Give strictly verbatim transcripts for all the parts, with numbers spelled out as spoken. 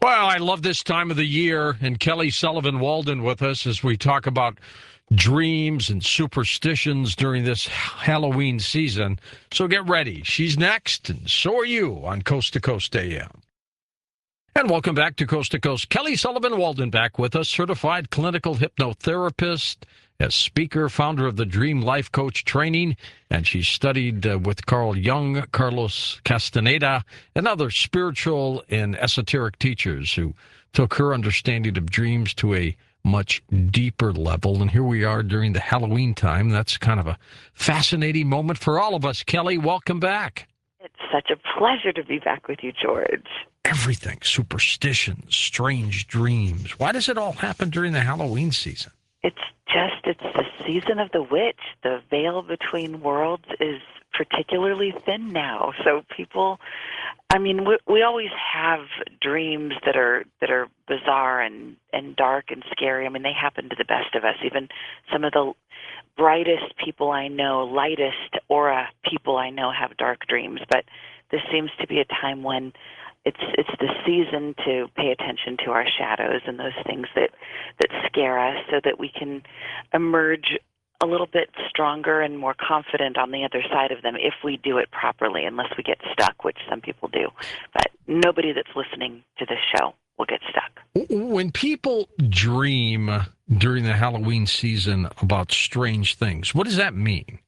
Well, I love this time of the year, and Kelly Sullivan Walden with us as we talk about dreams and superstitions during this Halloween season. So get ready. She's next, and so are you on Coast to Coast A M. And welcome back to Coast to Coast. Kelly Sullivan Walden back with us, certified clinical hypnotherapist, as speaker, founder of the Dream Life Coach Training, and she studied uh, with Carl Jung, Carlos Castaneda, and other spiritual and esoteric teachers who took her understanding of dreams to a much deeper level. And here we are during the Halloween time. That's kind of a fascinating moment for all of us. Kelly, welcome back. It's such a pleasure to be back with you, George. Everything, superstitions, strange dreams. Why does it all happen during the Halloween season? It's just, it's the season of the witch. The veil between worlds is particularly thin now. So people, I mean, we, we always have dreams that are that are bizarre and, and dark and scary. I mean, they happen to the best of us. Even some of the brightest people I know, lightest aura people I know have dark dreams. But this seems to be a time when It's it's the season to pay attention to our shadows and those things that, that scare us so that we can emerge a little bit stronger and more confident on the other side of them if we do it properly, unless we get stuck, which some people do. But nobody that's listening to this show will get stuck. When people dream during the Halloween season about strange things, what does that mean?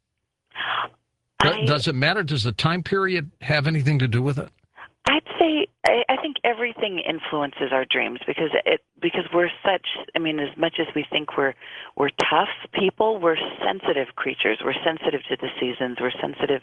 I, does it matter? Does the time period have anything to do with it? I'd say I, I think everything influences our dreams because it because we're such. I mean, as much as we think we're we're tough people, we're sensitive creatures. We're sensitive to the seasons. We're sensitive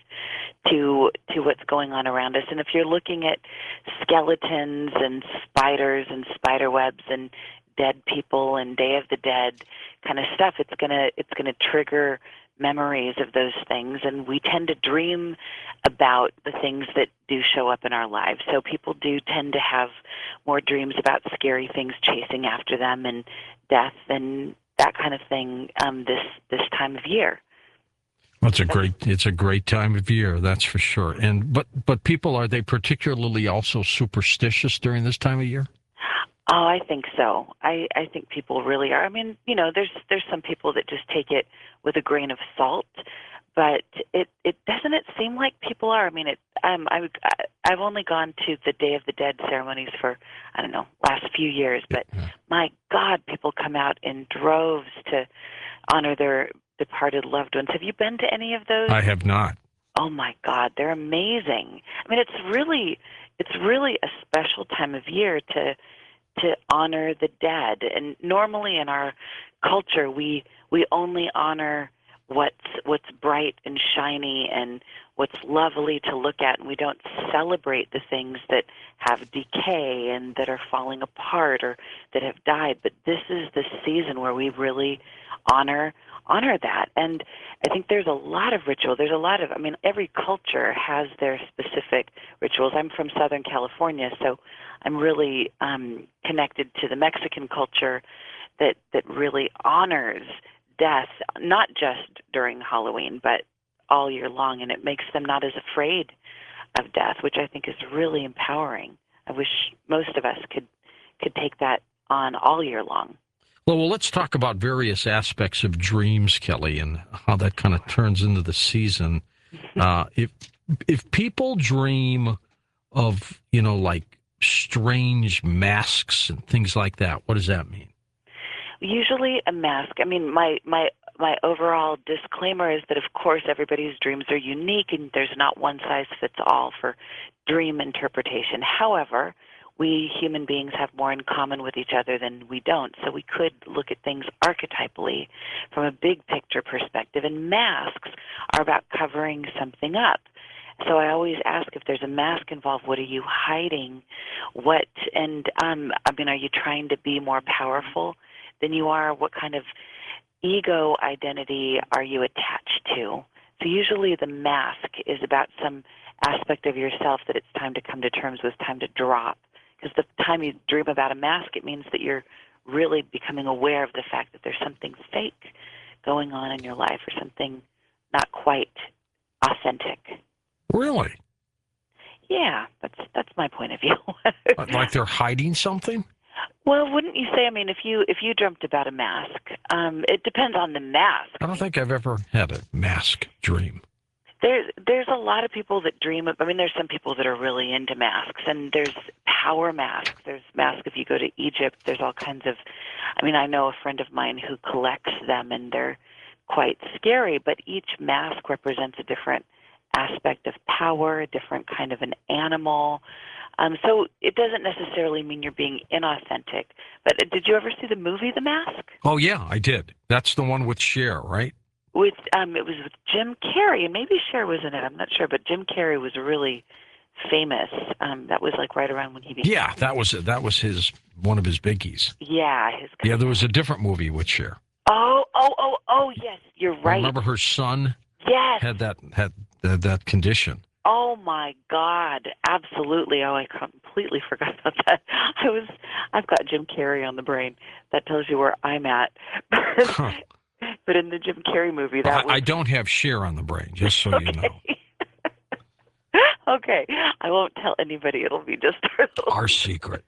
to to what's going on around us. And if you're looking at skeletons and spiders and spider webs and dead people and Day of the Dead kind of stuff, it's gonna it's gonna trigger memories of those things, and we tend to dream about the things that do show up in our lives. So people do tend to have more dreams about scary things chasing after them and death and that kind of thing um, this this time of year. Well, it's a great it's a great time of year, that's for sure. And but but people, are they particularly also superstitious during this time of year? Oh, I think so. I, I think people really are. I mean, you know, there's there's some people that just take it with a grain of salt, but it, it doesn't it seem like people are. I mean, it. Um, I I've only gone to the Day of the Dead ceremonies for I don't know last few years, but my God, people come out in droves to honor their departed loved ones. Have you been to any of those? I have not. Oh my God, they're amazing. I mean, it's really it's really a special time of year to. to honor the dead. And normally in our culture, we we only honor what's what's bright and shiny and what's lovely to look at, and we don't celebrate the things that have decay and that are falling apart or that have died. But this is the season where we really honor honor that. And I think there's a lot of ritual. There's a lot of, I mean, every culture has their specific rituals. I'm from Southern California, so I'm really um, connected to the Mexican culture that, that really honors death, not just during Halloween, but all year long, and it makes them not as afraid of death, which I think is really empowering. I wish most of us could could take that on all year long. Well, well, let's talk about various aspects of dreams, Kelly, and how that kind of turns into the season. Uh, if if people dream of, you know, like strange masks and things like that, what does that mean? Usually a mask. I mean, my, my, my overall disclaimer is that, of course, everybody's dreams are unique, and there's not one size fits all for dream interpretation. However, we human beings have more in common with each other than we don't, so we could look at things archetypally from a big picture perspective, and masks are about covering something up. So I always ask, if there's a mask involved, what are you hiding? What, and um, I mean, are you trying to be more powerful than you are? What kind of ego identity are you attached to? So usually the mask is about some aspect of yourself that it's time to come to terms with, time to drop. Because the time you dream about a mask, it means that you're really becoming aware of the fact that there's something fake going on in your life, or something not quite authentic. Really? Yeah, that's that's my point of view. Like they're hiding something? Well, wouldn't you say? I mean, if you if you dreamt about a mask, um, it depends on the mask. I don't think I've ever had a mask dream. There's there's a lot of people that dream of. I mean, there's some people that are really into masks, and there's power masks. There's masks if you go to Egypt. There's all kinds of. I mean, I know a friend of mine who collects them, and they're quite scary. But each mask represents a different aspect of power, a different kind of an animal. Um, so it doesn't necessarily mean you're being inauthentic. But did you ever see the movie The Mask? Oh, yeah, I did. That's the one with Cher, right? With um, it was with Jim Carrey, and maybe Cher was in it. I'm not sure, but Jim Carrey was really famous. Um, that was like right around when he became. Yeah, that was that was his one of his biggies. Yeah, his. Yeah, there was a different movie with Cher. Oh, oh, oh, oh, yes, you're I right. remember her son Yes. had that had that, that condition. Oh my God, absolutely. Oh, I completely forgot about that. I was, I've got Jim Carrey on the brain. That tells you where I'm at. Huh. But in the Jim Carrey movie, that I, was. I don't have Cher on the brain, just so you know. Okay, I won't tell anybody. It'll be just our little. Our secret.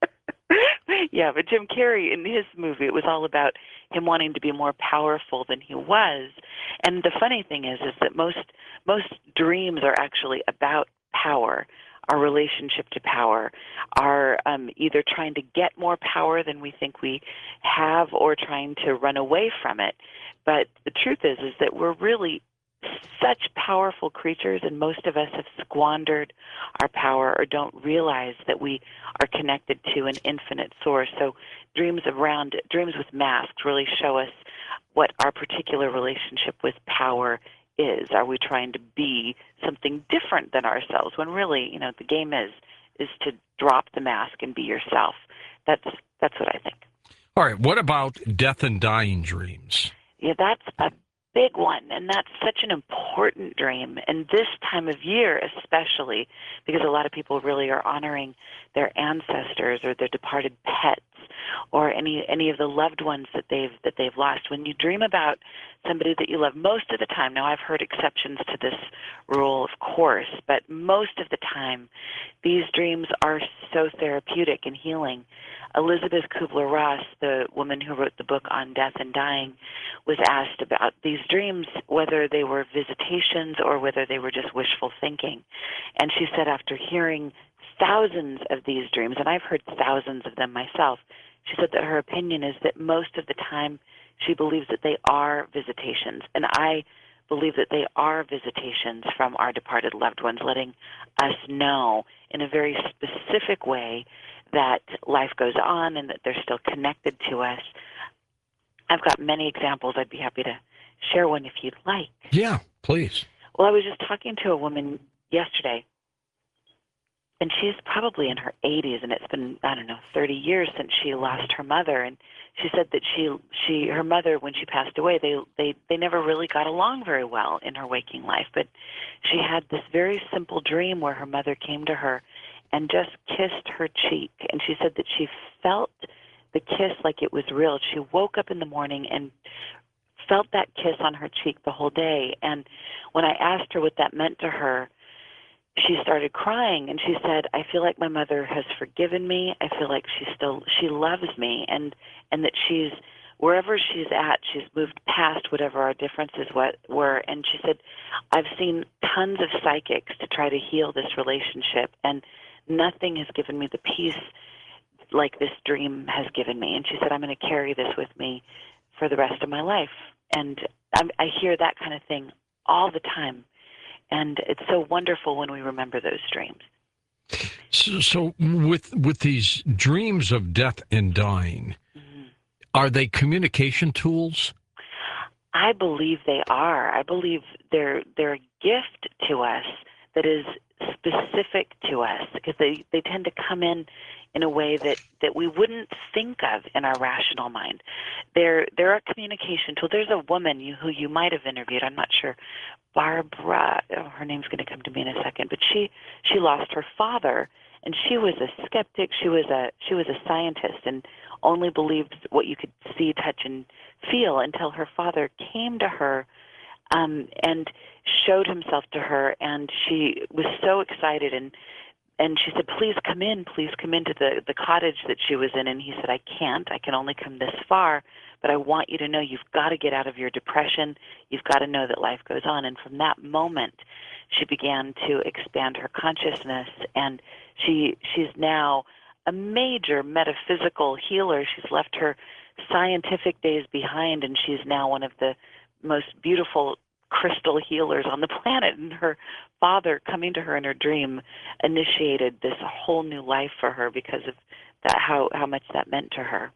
Yeah, but Jim Carrey, in his movie, it was all about him wanting to be more powerful than he was. And the funny thing is, is that most most dreams are actually about power, our relationship to power, our um, either trying to get more power than we think we have, or trying to run away from it. But the truth is, is that we're really such powerful creatures, and most of us have squandered our power or don't realize that we are connected to an infinite source. So dreams around dreams with masks really show us what our particular relationship with power is. Are we trying to be something different than ourselves, when really, you know, the game is is to drop the mask and be yourself. That's that's what I think. All right, what about death and dying dreams? Yeah, that's a big one, and that's such an important dream, and this time of year especially, because a lot of people really are honoring their ancestors or their departed pets or any any of the loved ones that they've that they've lost. When you dream about somebody that you love, most of the time, now I've heard exceptions to this rule, of course, but most of the time these dreams are so therapeutic and healing. Elizabeth Kubler-Ross, the woman who wrote the book on death and dying, was asked about these dreams, whether they were visitations or whether they were just wishful thinking. And she said, after hearing thousands of these dreams, and I've heard thousands of them myself, she said that her opinion is that most of the time she believes that they are visitations. And I believe that they are visitations from our departed loved ones, letting us know in a very specific way that life goes on and that they're still connected to us. I've got many examples. I'd be happy to share one if you'd like. Yeah, please. Well, I was just talking to a woman yesterday, and she's probably in her eighties, and it's been, I don't know, thirty years since she lost her mother. And she said that she, she, her mother, when she passed away, they, they, they never really got along very well in her waking life. But she had this very simple dream where her mother came to her and just kissed her cheek. And she said that she felt the kiss like it was real. She woke up in the morning and felt that kiss on her cheek the whole day. And when I asked her what that meant to her, she started crying, and she said, I feel like my mother has forgiven me. I feel like she still, she loves me, and, and that she's, wherever she's at, she's moved past whatever our differences what were. And she said, I've seen tons of psychics to try to heal this relationship, and nothing has given me the peace like this dream has given me. And she said, I'm going to carry this with me for the rest of my life. And I, I hear that kind of thing all the time. And it's so wonderful when we remember those dreams. So, so with with these dreams of death and dying, mm-hmm. are they communication tools? I believe they are. I believe they're they're a gift to us that is specific to us, because they, they tend to come in in a way that, that we wouldn't think of in our rational mind. They're, they're a communication tool. There's a woman you, who you might have interviewed, I'm not sure, Barbara, oh, her name's going to come to me in a second, but she, she lost her father, and she was a skeptic. She was a, she was a scientist and only believed what you could see, touch, and feel until her father came to her um, and showed himself to her, and she was so excited, and and she said, please come in, please come into the, the cottage that she was in. And he said, I can't, I can only come this far, but I want you to know you've got to get out of your depression. You've got to know that life goes on. And from that moment, she began to expand her consciousness, and she she's now a major metaphysical healer. She's left her scientific days behind, and she's now one of the most beautiful crystal healers on the planet. And her father coming to her in her dream initiated this whole new life for her because of that, how, how much that meant to her.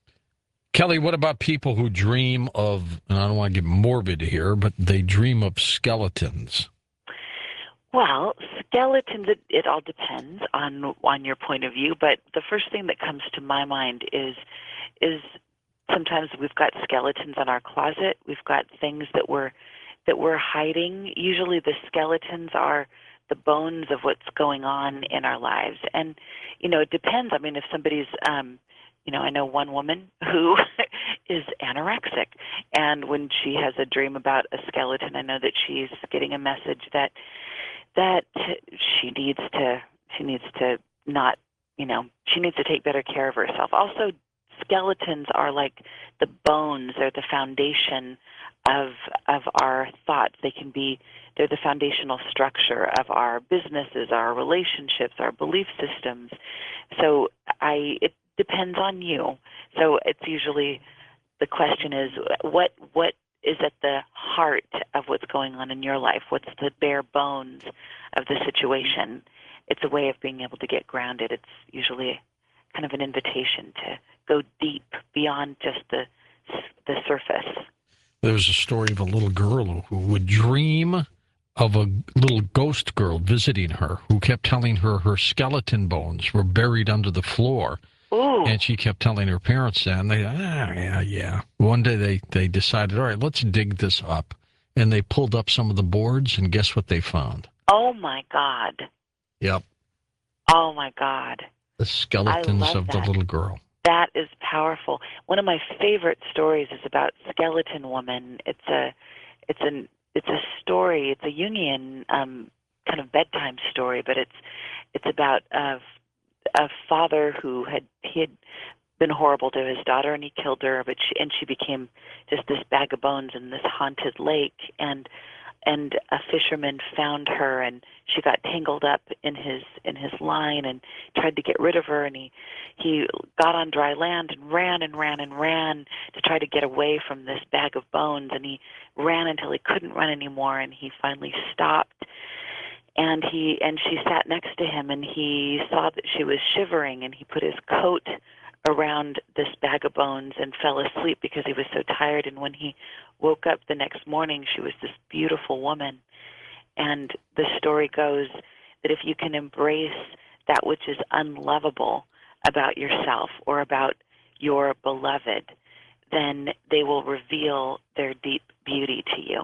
Kelly, what about people who dream of, and I don't want to get morbid here, but they dream of skeletons? Well, skeletons, it, it all depends on on your point of view, but the first thing that comes to my mind is is sometimes we've got skeletons in our closet. We've got things that we're that we're hiding. Usually the skeletons are the bones of what's going on in our lives. And, you know, it depends. I mean, if somebody's, um, you know, I know one woman who is anorexic, and when she has a dream about a skeleton, I know that she's getting a message that that she needs to, she needs to not, you know, she needs to take better care of herself. Also, skeletons are like the bones, they're the foundation of of our thoughts. They can be, they're the foundational structure of our businesses, our relationships, our belief systems. So I, it depends on you. So it's usually, the question is, what what is at the heart of what's going on in your life? What's the bare bones of the situation? It's a way of being able to get grounded. It's usually kind of an invitation to go deep beyond just the the surface. There was a story of a little girl who would dream of a little ghost girl visiting her, who kept telling her her skeleton bones were buried under the floor. Ooh. And she kept telling her parents that, and they, ah, yeah, yeah. One day they, they decided, all right, let's dig this up. And they pulled up some of the boards, and guess what they found? Oh, my God. Yep. Oh, my God. The skeletons of that. the little girl. That is powerful. One of my favorite stories is about Skeleton Woman. It's a, it's an, it's a story. It's a Jungian um, kind of bedtime story, but it's, it's about uh, a father who had he had been horrible to his daughter, and he killed her, but she, and she became just this bag of bones in this haunted lake, and and a fisherman found her, and she got tangled up in his in his line and tried to get rid of her, and he he got on dry land and ran and ran and ran to try to get away from this bag of bones, and he ran until he couldn't run anymore, and he finally stopped. And he and she sat next to him, and he saw that she was shivering, and he put his coat around this bag of bones and fell asleep because he was so tired. And when he woke up the next morning, she was this beautiful woman. And the story goes that if you can embrace that which is unlovable about yourself or about your beloved, then they will reveal their deep beauty to you.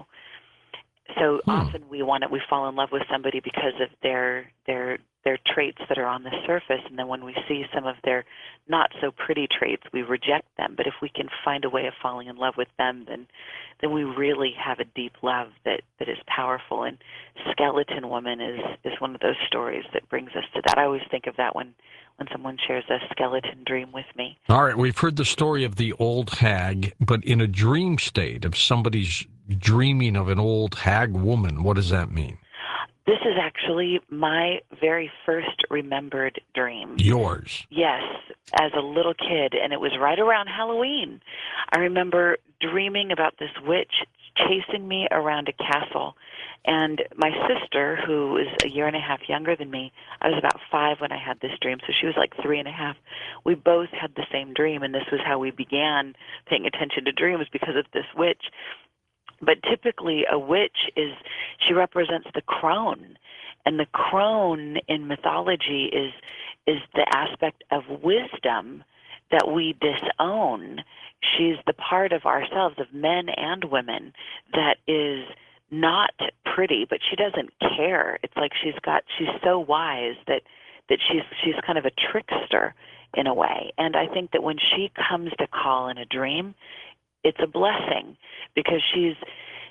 So Hmm. often we want to, we fall in love with somebody because of their their their traits that are on the surface, and then when we see some of their not so pretty traits, we reject them. But if we can find a way of falling in love with them, then then we really have a deep love that, that is powerful. And Skeleton Woman is is one of those stories that brings us to that. I always think of that when when someone shares a skeleton dream with me. All right, we've heard the story of the old hag, but in a dream state, if somebody's dreaming of an old hag woman, what does that mean? This is actually my very first remembered dream. Yours? Yes, as a little kid, and it was right around Halloween. I remember dreaming about this witch chasing me around a castle, and my sister, who was a year and a half younger than me, I was about five when I had this dream, so she was like three and a half. We both had the same dream, and this was how we began paying attention to dreams, because of this witch. But typically a witch is, she represents the crone. And the crone in mythology is is the aspect of wisdom that we disown. She's the part of ourselves, of men and women, that is not pretty, but she doesn't care. It's like she's got, she's so wise that, that she's she's kind of a trickster in a way. And I think that when she comes to call in a dream, it's a blessing, because she's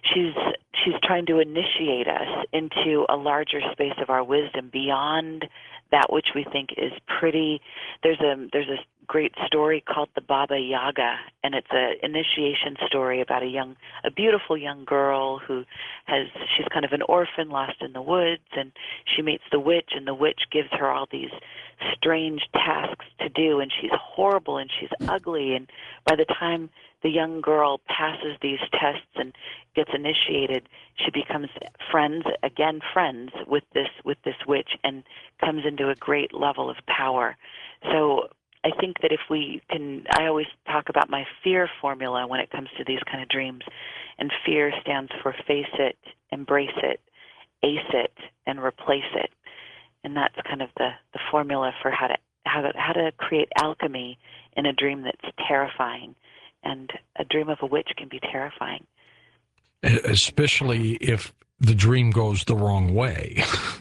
she's she's trying to initiate us into a larger space of our wisdom beyond that which we think is pretty. There's a there's a great story called the Baba Yaga, and it's a initiation story about a young, a beautiful young girl who has, she's kind of an orphan lost in the woods, and she meets the witch, and the witch gives her all these strange tasks to do, and she's horrible and she's ugly, and by the time the young girl passes these tests and gets initiated, she becomes friends, again friends with this with this witch, and comes into a great level of power. So I think that if we can, I always talk about my fear formula when it comes to these kind of dreams, and fear stands for face it, embrace it, ace it, and replace it. And that's kind of the, the formula for how to, how to how to create alchemy in a dream that's terrifying. And a dream of a witch can be terrifying. Especially if the dream goes the wrong way.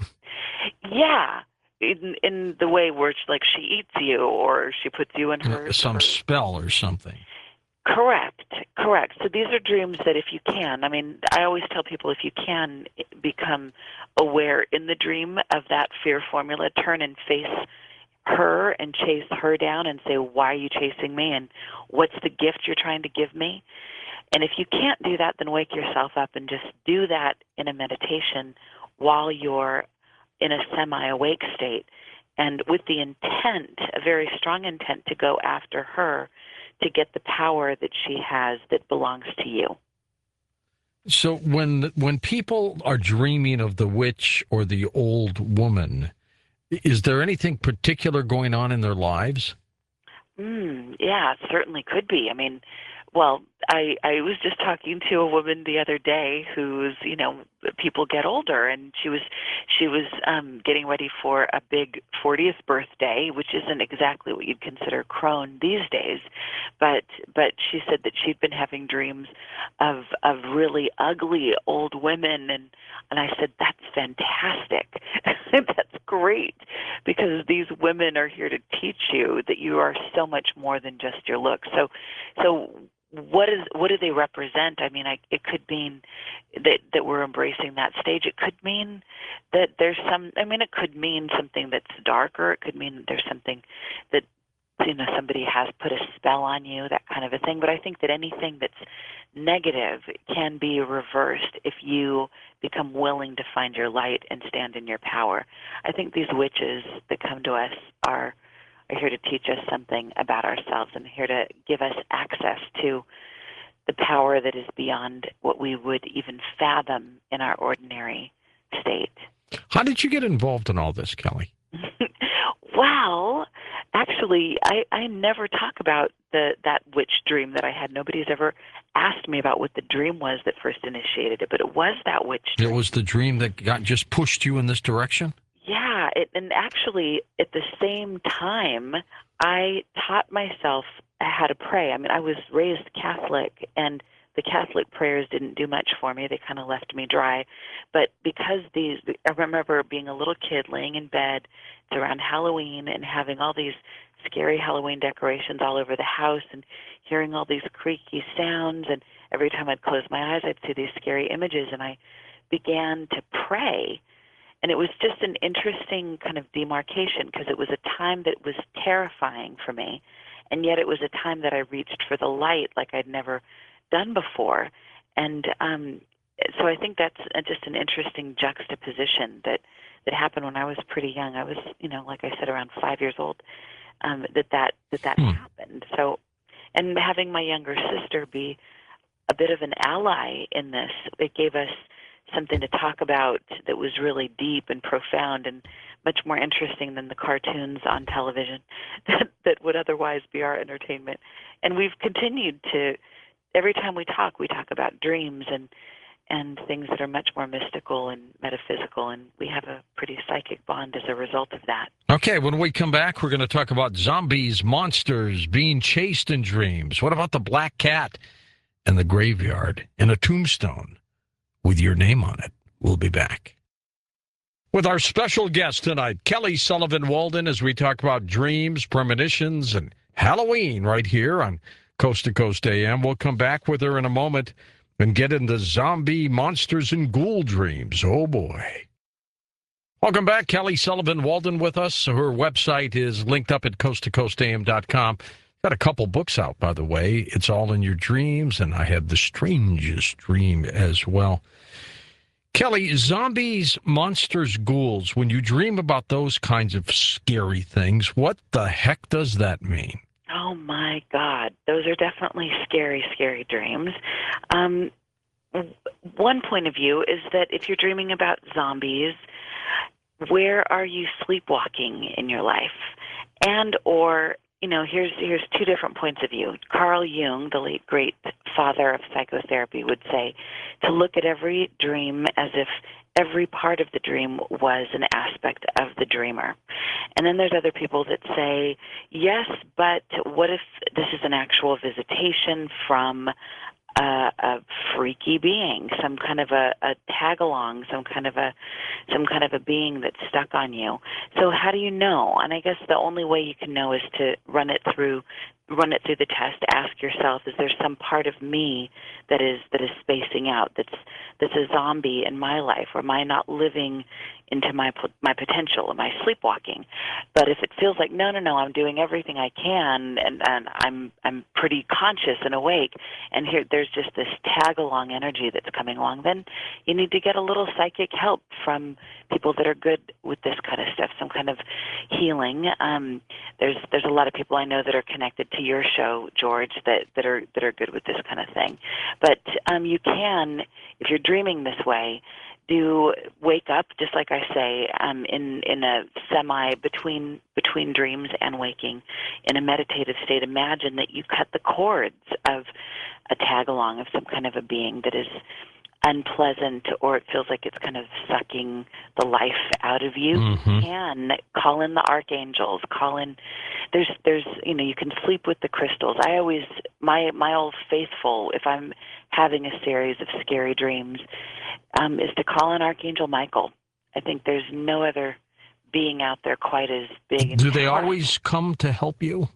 Yeah. In, in the way where, like, she eats you or she puts you in her... Some her, spell or something. Correct, correct. So these are dreams that if you can, I mean, I always tell people if you can become aware in the dream of that fear formula, turn and face her and chase her down and say, why are you chasing me, and what's the gift you're trying to give me? And if you can't do that, then wake yourself up and just do that in a meditation while you're in a semi-awake state, and with the intent, a very strong intent, to go after her to get the power that she has that belongs to you. So when when people are dreaming of the witch or the old woman, is there anything particular going on in their lives? Mm, yeah, it certainly could be. I mean, well, I, I was just talking to a woman the other day who's, you know, people get older, and she was she was um, getting ready for a big fortieth birthday, which isn't exactly what you'd consider crone these days, but but she said that she'd been having dreams of of really ugly old women, and and I said, that's fantastic. That's great, because these women are here to teach you that you are so much more than just your looks. So so what is what do they represent? I mean, I, it could mean that that we're embracing that stage. It could mean that there's some. I mean, it could mean something that's darker. It could mean that there's something that, you know, somebody has put a spell on you, that kind of a thing. But I think that anything that's negative can be reversed if you become willing to find your light and stand in your power. I think these witches that come to us are. are here to teach us something about ourselves, and here to give us access to the power that is beyond what we would even fathom in our ordinary state. How did you get involved in all this, Kelly? Well, actually, I, I never talk about the that witch dream that I had. Nobody's ever asked me about what the dream was that first initiated it, but it was that witch dream. It was the dream that got just pushed you in this direction? Yeah, it, and actually, at the same time, I taught myself how to pray. I mean, I was raised Catholic, and the Catholic prayers didn't do much for me. They kind of left me dry. But because these, I remember being a little kid laying in bed, it's around Halloween, and having all these scary Halloween decorations all over the house, and hearing all these creaky sounds, and every time I'd close my eyes, I'd see these scary images, and I began to pray. And it was just an interesting kind of demarcation, because it was a time that was terrifying for me, and yet it was a time that I reached for the light like I'd never done before. And um, so I think that's just an interesting juxtaposition that, that happened when I was pretty young. I was, you know, like I said, around five years old, um, that that, that, that hmm. happened. So, and having my younger sister be a bit of an ally in this, it gave us something to talk about that was really deep and profound and much more interesting than the cartoons on television that, that would otherwise be our entertainment. And we've continued to, every time we talk, we talk about dreams and and things that are much more mystical and metaphysical, and we have a pretty psychic bond as a result of that. Okay, when we come back, we're going to talk about zombies, monsters, being chased in dreams. What about the black cat and the graveyard and a tombstone with your name on it? We'll be back with our special guest tonight, Kelly Sullivan Walden, as we talk about dreams, premonitions, and Halloween right here on Coast to Coast A M. We'll come back with her in a moment. and get into zombie monsters and ghoul dreams. Oh, boy. Welcome back. Kelly Sullivan Walden with us. Her website is linked up at coast to coast a m dot com. Got a couple books out, by the way. It's All in Your Dreams, and I have The Strangest Dream as well. Kelly, zombies, monsters, ghouls, when you dream about those kinds of scary things, what the heck does that mean? Oh, my God. Those are definitely scary, scary dreams. Um, one point of view is that if you're dreaming about zombies, where are you sleepwalking in your life? And or, you know, here's here's two different points of view. Carl Jung, the late great father of psychotherapy, would say to look at every dream as if every part of the dream was an aspect of the dreamer. And then there's other people that say, yes, but what if this is an actual visitation from Uh, a freaky being, some kind of a, a tag along, some kind of a some kind of a being that's stuck on you. So how do you know? And I guess the only way you can know is to run it through run it through the test. Ask yourself, is there some part of me that is that is spacing out, that's that's a zombie in my life, or am I not living into my my potential? Am I sleepwalking? But if it feels like no, no, no, I'm doing everything I can, and, and I'm I'm pretty conscious and awake, and here there's just this tag along energy that's coming along, then you need to get a little psychic help from people that are good with this kind of stuff, some kind of healing. Um, there's there's a lot of people I know that are connected to your show, George, that, that are that are good with this kind of thing. But um, you can, if you're dreaming this way, do wake up, just like I say, um, in in a semi between between dreams and waking, in a meditative state. Imagine that you cut the cords of a tag along of some kind of a being that is unpleasant, or it feels like it's kind of sucking the life out of you. Mm-hmm. You can call in the archangels, call in, there's, there's, you know, you can sleep with the crystals. I always, my, my old faithful, if I'm having a series of scary dreams, um, is to call in Archangel Michael. I think there's no other being out there quite as big. And Do they powerful. always come to help you?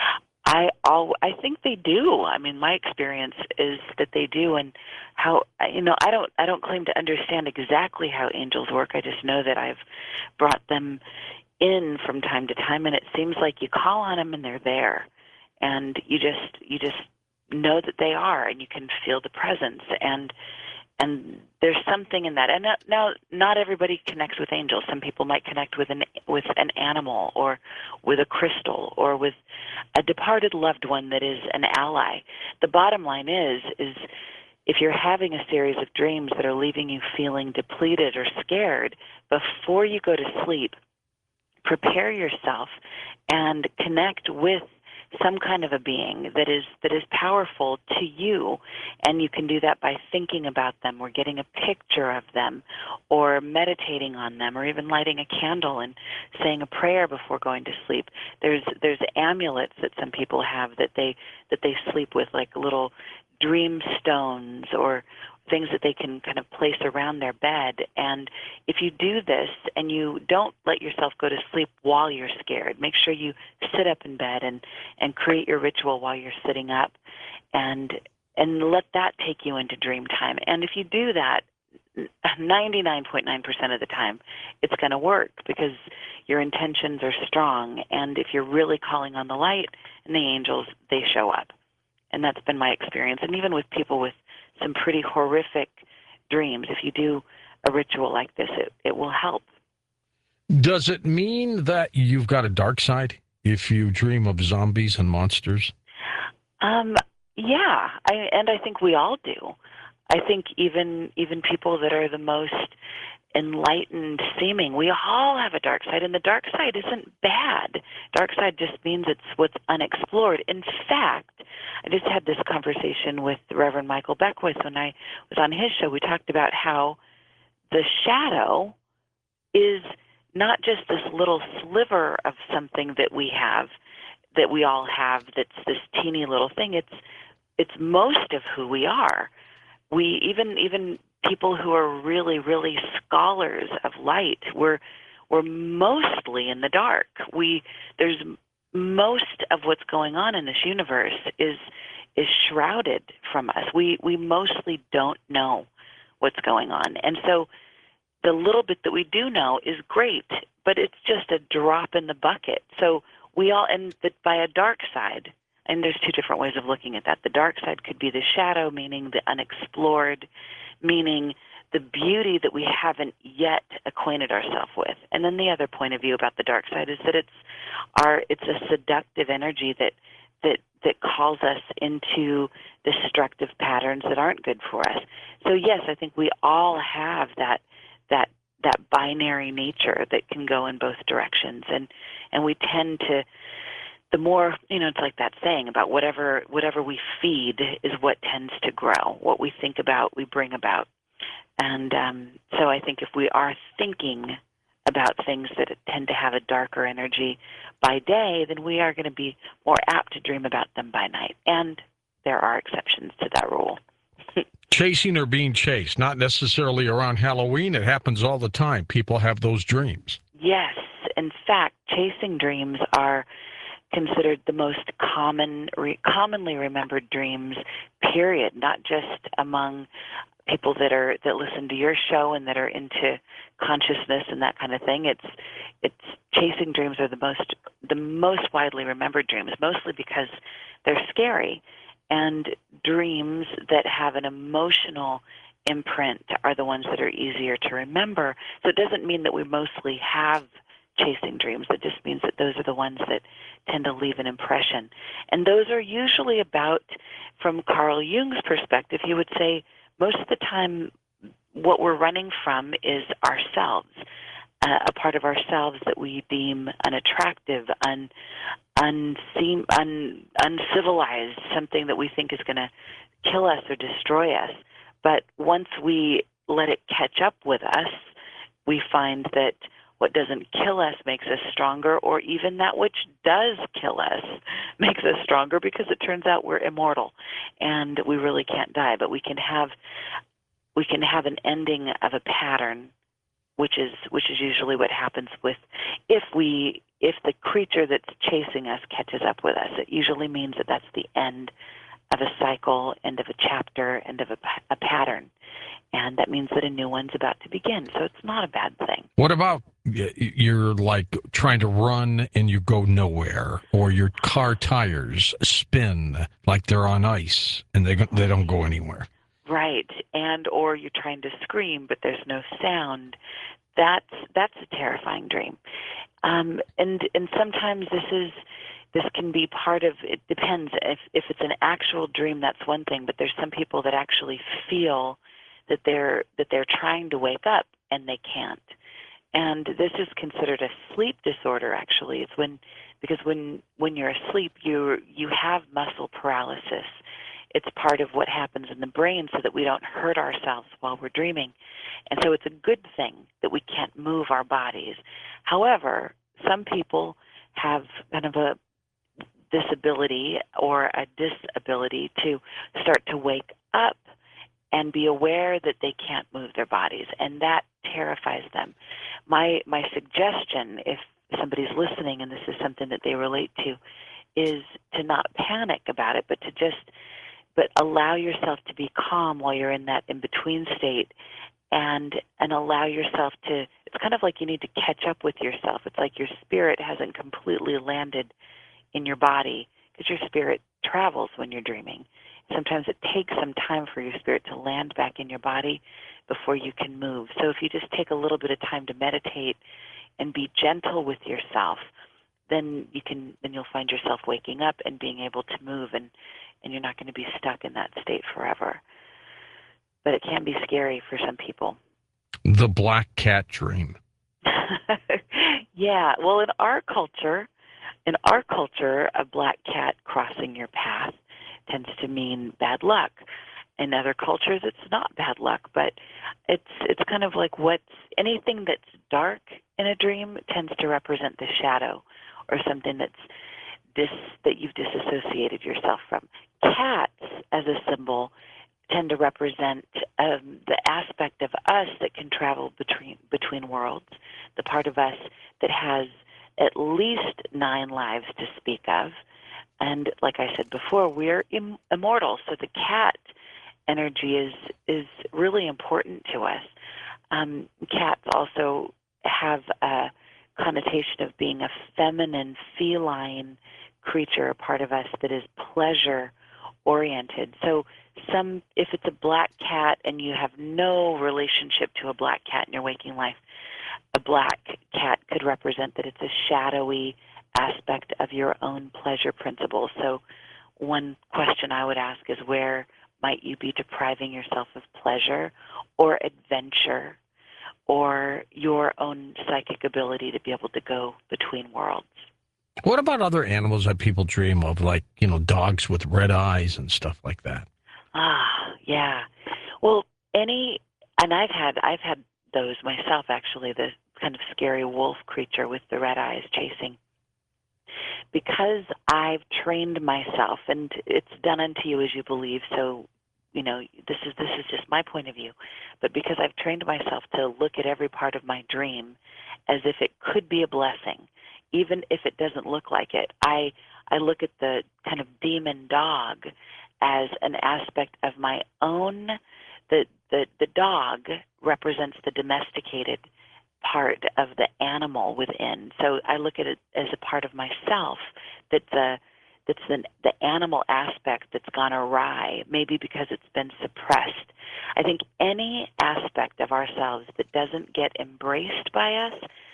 I all I think they do. I mean, my experience is that they do, and how you know I don't I don't claim to understand exactly how angels work. I just know that I've brought them in from time to time, and it seems like you call on them and they're there, and you just you just know that they are, and you can feel the presence, and and there's something in that. And now, not everybody connects with angels. Some people might connect with an with an animal, or with a crystal, or with a departed loved one that is an ally. The bottom line is, is if you're having a series of dreams that are leaving you feeling depleted or scared, before you go to sleep, prepare yourself and connect with some kind of a being that is that is powerful to you, and you can do that by thinking about them, or getting a picture of them, or meditating on them, or even lighting a candle and saying a prayer before going to sleep. There's there's amulets that some people have that they that they sleep with, like little dream stones or things that they can kind of place around their bed. And if you do this and you don't let yourself go to sleep while you're scared, make sure you sit up in bed and, and create your ritual while you're sitting up, and and let that take you into dream time. And if you do that, ninety-nine point nine percent of the time, it's going to work, because your intentions are strong. And if you're really calling on the light and the angels, they show up. And that's been my experience. And even with people with some pretty horrific dreams, if you do a ritual like this, it, it will help. Does it mean that you've got a dark side if you dream of zombies and monsters? Um, yeah, I, and I think we all do. I think even even people that are the most enlightened seeming, we all have a dark side, and the dark side isn't bad. Dark side just means it's what's unexplored. In fact, I just had this conversation with Reverend Michael Beckwith when I was on his show. We talked about how the shadow is not just this little sliver of something that we have, that we all have, that's this teeny little thing. It's it's most of who we are. We even even people who are really, really scholars of light, we're we're mostly in the dark. We there's most of what's going on in this universe is is shrouded from us. We we mostly don't know what's going on. And so the little bit that we do know is great, but it's just a drop in the bucket. So we all, and the, by a dark side, and there's two different ways of looking at that. The dark side could be the shadow, meaning the unexplored, meaning the beauty that we haven't yet acquainted ourselves with. And then the other point of view about the dark side is that it's our it's a seductive energy that that that calls us into destructive patterns that aren't good for us. So yes, I think we all have that that that binary nature that can go in both directions, and and we tend to, the more, you know, it's like that saying about whatever whatever we feed is what tends to grow. What we think about, we bring about. And um, so I think if we are thinking about things that tend to have a darker energy by day, then we are going to be more apt to dream about them by night. And there are exceptions to that rule. Chasing or being chased, not necessarily around Halloween. It happens all the time. People have those dreams. Yes. In fact, chasing dreams are considered the most common, re- commonly remembered dreams, period, not just among people that are that listen to your show and that are into consciousness and that kind of thing. It's it's chasing dreams are the most the most widely remembered dreams, mostly because they're scary. And dreams that have an emotional imprint are the ones that are easier to remember. So it doesn't mean that we mostly have chasing dreams. It just means that those are the ones that tend to leave an impression. And those are usually about, from Carl Jung's perspective, he would say most of the time what we're running from is ourselves, uh, a part of ourselves that we deem unattractive, un, unseem, un, uncivilized, something that we think is going to kill us or destroy us. But once we let it catch up with us, we find that what doesn't kill us makes us stronger, or even that which does kill us makes us stronger, because it turns out we're immortal and we really can't die. But we can have we can have an ending of a pattern, which is which is usually what happens with if we if the creature that's chasing us catches up with us. It usually means that that's the end of a cycle, end of a chapter, end of a, a pattern. And that means that a new one's about to begin. So it's not a bad thing. What about you're like trying to run and you go nowhere, or your car tires spin like they're on ice and they they don't go anywhere? Right. And or you're trying to scream, but there's no sound. That's that's a terrifying dream. Um, and and sometimes this is this can be part of, it depends. If if it's an actual dream, that's one thing. But there's some people that actually feel that they're that they're trying to wake up and they can't. And this is considered a sleep disorder, actually. It's when because when when you're asleep, you you have muscle paralysis. It's part of what happens in the brain so that we don't hurt ourselves while we're dreaming. And so it's a good thing that we can't move our bodies. However, some people have kind of a disability or a disability to start to wake up and be aware that they can't move their bodies, and that terrifies them. My my suggestion, if somebody's listening and this is something that they relate to, is to not panic about it, but to just but allow yourself to be calm while you're in that in-between state, and and allow yourself to, it's kind of like you need to catch up with yourself. It's like your spirit hasn't completely landed in your body, because your spirit travels when you're dreaming. Sometimes it takes some time for your spirit to land back in your body before you can move. So if you just take a little bit of time to meditate and be gentle with yourself, then you can then you'll find yourself waking up and being able to move, and, and you're not going to be stuck in that state forever. But it can be scary for some people. The black cat dream. Yeah, well, in our culture, in our culture, a black cat crossing your path tends to mean bad luck. In other cultures, it's not bad luck, but it's it's kind of like what's anything that's dark in a dream tends to represent the shadow, or something that's dis that you've disassociated yourself from. Cats, as a symbol, tend to represent um, the aspect of us that can travel between between worlds, the part of us that has at least nine lives to speak of, And like I said before, we're Im- immortal, so the cat energy is is really important to us. Um, cats also have a connotation of being a feminine, feline creature, a part of us that is pleasure oriented. So some if it's a black cat and you have no relationship to a black cat in your waking life, a black cat could represent that it's a shadowy aspect of your own pleasure principles. So one question I would ask is, where might you be depriving yourself of pleasure or adventure or your own psychic ability to be able to go between worlds? What about other animals that people dream of, like, you know, dogs with red eyes and stuff like that? Ah, yeah. Well, any, and I've had, I've had those myself, actually, the kind of scary wolf creature with the red eyes chasing. Because I've trained myself, and it's done unto you as you believe, so, you know, this is this is just my point of view, but because I've trained myself to look at every part of my dream as if it could be a blessing, even if it doesn't look like it. I I look at the kind of demon dog as an aspect of my own. The the the dog represents the domesticated part of the animal within. So I look at it as a part of myself that's a that's the, the animal aspect that's gone awry, maybe because it's been suppressed. I think any aspect of ourselves that doesn't get embraced by us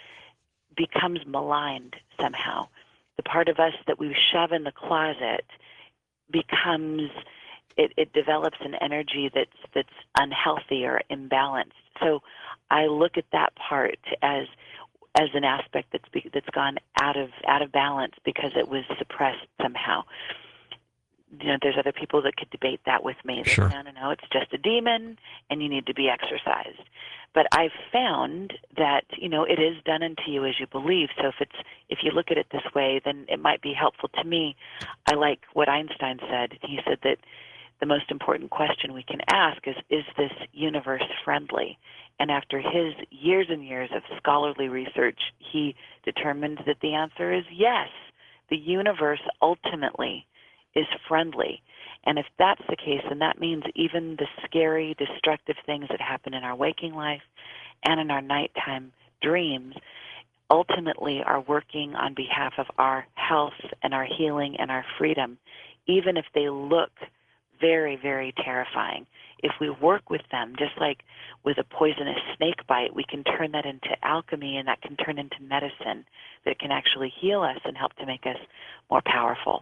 becomes maligned somehow. The part of us that we shove in the closet becomes, it, it develops an energy that's that's unhealthy or imbalanced. So I look at that part as as an aspect that's be, that's gone out of out of balance because it was suppressed somehow. You know, there's other people that could debate that with me. That, Sure. no, no, no, it's just a demon, and you need to be exorcised. But I've found that, you know, it is done unto you as you believe. So if it's if you look at it this way, then it might be helpful to me. I like what Einstein said. He said that the most important question we can ask is, is this universe friendly? And after his years and years of scholarly research, he determined that the answer is yes. The universe ultimately is friendly. And if that's the case, then that means even the scary, destructive things that happen in our waking life and in our nighttime dreams ultimately are working on behalf of our health and our healing and our freedom, even if they look very, very terrifying. If we work with them, just like with a poisonous snake bite, we can turn that into alchemy, and that can turn into medicine that can actually heal us and help to make us more powerful.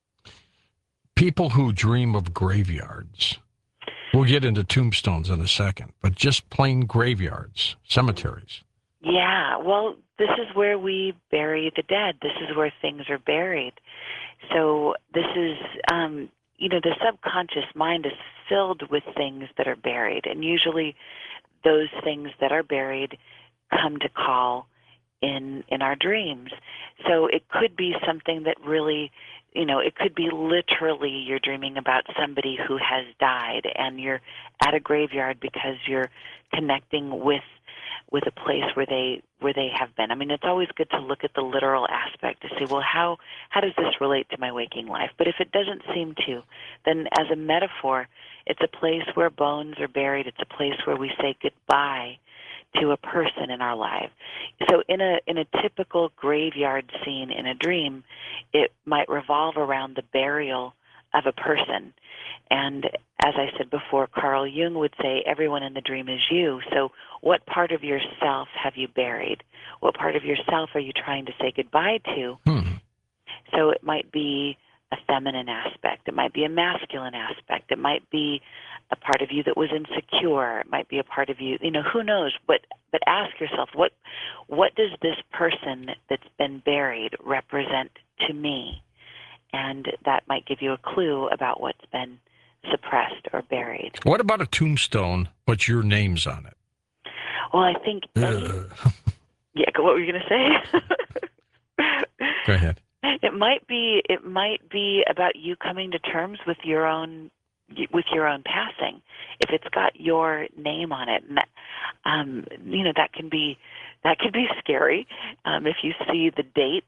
People who dream of graveyards. We'll get into tombstones in a second, but just plain graveyards, cemeteries. Yeah, well, this is where we bury the dead. This is where things are buried. So this is, um, you know, the subconscious mind is filled with things that are buried, and usually those things that are buried come to call in in our dreams. So it could be something that really, you know, it could be literally you're dreaming about somebody who has died, and you're at a graveyard because you're connecting with with a place where they where they have been. I mean, it's always good to look at the literal aspect to see, well, how how does this relate to my waking life? But if it doesn't seem to, then as a metaphor, it's a place where bones are buried. It's a place where we say goodbye to a person in our life. So in a in a typical graveyard scene in a dream, it might revolve around the burial of a person. And as I said before, Carl Jung would say everyone in the dream is you. So what part of yourself have you buried? What part of yourself are you trying to say goodbye to? Hmm. So it might be a feminine aspect. It might be a masculine aspect. It might be a part of you that was insecure. It might be a part of you, you know, who knows? But but ask yourself, what what does this person that's been buried represent to me? And that might give you a clue about what's been suppressed or buried. What about a tombstone, but your name's on it? Well, I think any, yeah. What were you going to say? Go ahead. It might be. It might be about you coming to terms with your own with your own passing. If it's got your name on it, and that, um, you know, that can be that can be scary. Um, if you see the date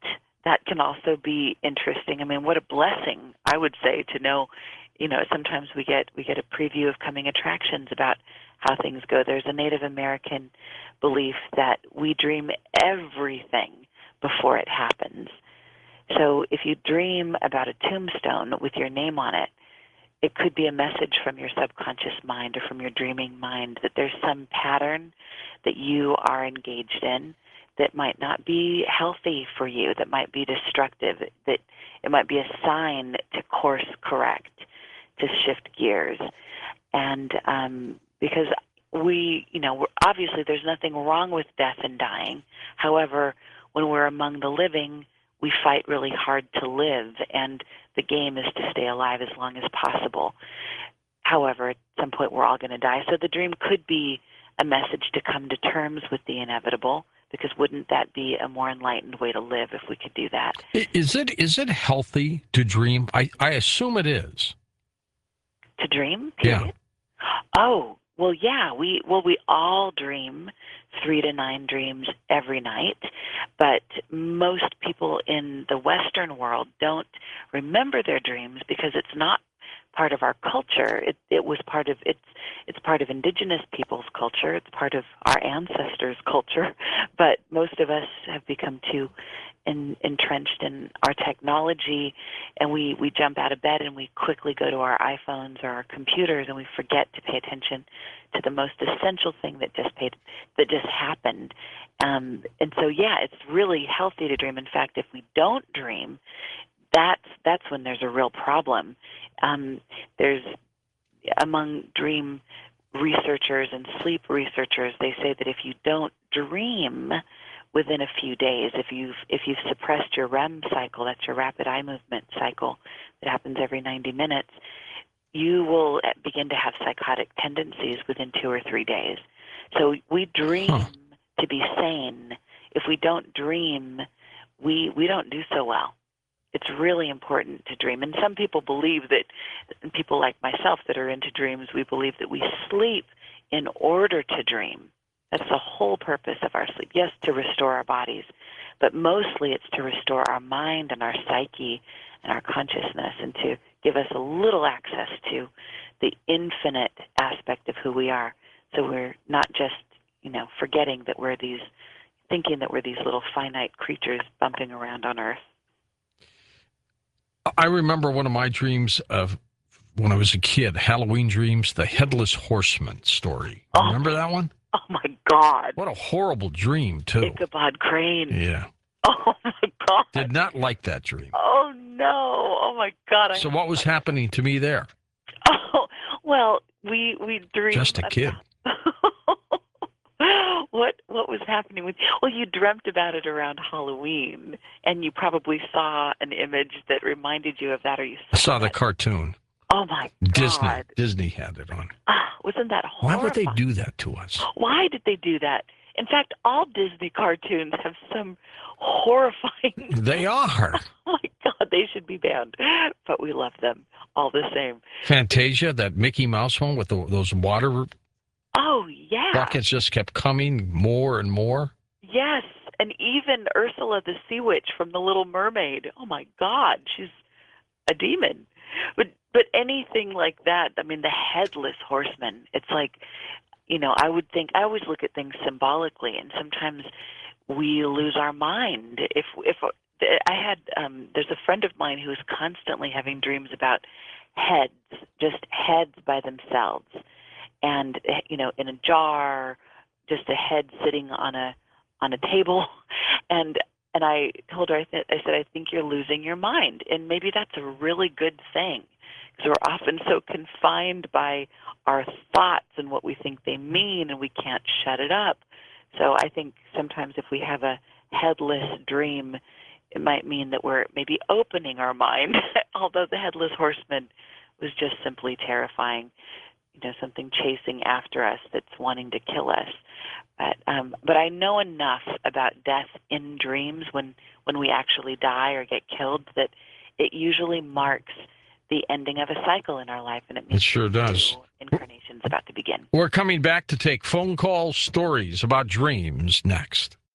that can also be interesting. I mean, what a blessing, I would say, to know, you know, sometimes we get we get a preview of coming attractions about how things go. There's a Native American belief that we dream everything before it happens. So if you dream about a tombstone with your name on it, it could be a message from your subconscious mind or from your dreaming mind that there's some pattern that you are engaged in that might not be healthy for you, that might be destructive, that it might be a sign to course correct, to shift gears. And um, because we, you know, we're, obviously there's nothing wrong with death and dying. However, when we're among the living, we fight really hard to live, and the game is to stay alive as long as possible. However, at some point we're all going to die. So the dream could be a message to come to terms with the inevitable, because wouldn't that be a more enlightened way to live if we could do that? Is it is it healthy to dream? I, I assume it is. To dream? Yeah. Period? Oh, well, yeah. We well, we all dream three to nine dreams every night, but most people in the Western world don't remember their dreams because it's not part of our culture. It it was part of it's it's part of indigenous people's culture. It's part of our ancestors' culture, but most of us have become too in, entrenched in our technology, and we, we jump out of bed and we quickly go to our iPhones or our computers, and we forget to pay attention to the most essential thing that just paid, that just happened. Um, and so, yeah, it's really healthy to dream. In fact, if we don't dream, that's that's when there's a real problem. Um, there's among dream researchers and sleep researchers, they say that if you don't dream within a few days, if you've if you've suppressed your R E M cycle, that's your rapid eye movement cycle that happens every ninety minutes, you will begin to have psychotic tendencies within two or three days. So we dream Huh. to be sane. If we don't dream, we we don't do so well. It's really important to dream. And some people believe that, and people like myself that are into dreams, we believe that we sleep in order to dream. That's the whole purpose of our sleep. Yes, to restore our bodies, but mostly it's to restore our mind and our psyche and our consciousness, and to give us a little access to the infinite aspect of who we are. So we're not just, you know, forgetting that we're these, thinking that we're these little finite creatures bumping around on Earth. I remember one of my dreams of when I was a kid, Halloween dreams, the Headless Horseman story. Oh. Remember that one? Oh, my God. What a horrible dream, too. Ichabod Crane. Yeah. Oh, my God. Did not like that dream. Oh, no. Oh, my God. I So what was happening to me there? Oh, well, we we dreamed. Just a kid. what what was happening with? Well, you dreamt about it around Halloween, and you probably saw an image that reminded you of that, or you I saw saw the it. cartoon. Oh my God! Disney. Disney had it on. Ah, wasn't that Why horrifying? would they do that to us? Why did they do that? In fact, all Disney cartoons have some horrifying. They are. Oh my God, they should be banned, but we love them all the same. Fantasia, that Mickey Mouse one with the, those water Oh yeah. buckets just kept coming more and more. Yes, and even Ursula the Sea Witch from The Little Mermaid. Oh my God, she's a demon. But but anything like that, I mean, the Headless Horseman, it's like, you know, I would think, I always look at things symbolically, and sometimes we lose our mind. If if I had, um, there's a friend of mine who is constantly having dreams about heads, just heads by themselves, and you know, in a jar, just a head sitting on a on a table, and and I told her, I, th- I said, I think you're losing your mind, and maybe that's a really good thing, because we're often so confined by our thoughts and what we think they mean, and we can't shut it up. So I think sometimes if we have a headless dream, it might mean that we're maybe opening our mind, although the Headless Horseman was just simply terrifying, you know, something chasing after us that's wanting to kill us. But um, but I know enough about death in dreams, when, when we actually die or get killed, that it usually marks the ending of a cycle in our life, and it means It sure does. new incarnation's about to begin. We're coming back to take phone call stories about dreams next.